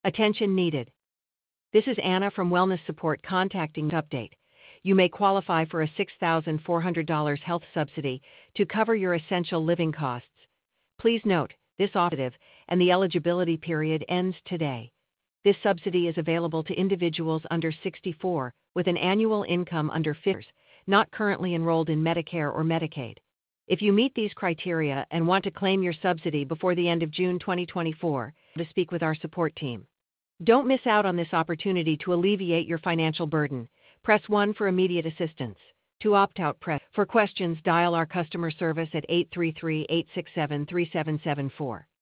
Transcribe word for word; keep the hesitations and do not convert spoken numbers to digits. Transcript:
Attention needed. This is Anna from Wellness Support contacting update. You may qualify for a six thousand four hundred dollars health subsidy to cover your essential living costs. Please note, this offer and the eligibility period ends today. This subsidy is available to individuals under sixty-four with an annual income under fifty, not currently enrolled in Medicare or Medicaid. If you meet these criteria and want to claim your subsidy before the end of June twenty twenty-four, to speak with our support team. Don't miss out on this opportunity to alleviate your financial burden. Press one for immediate assistance. To opt out, press. For questions, dial our customer service at eight three three, eight six seven, three seven seven four.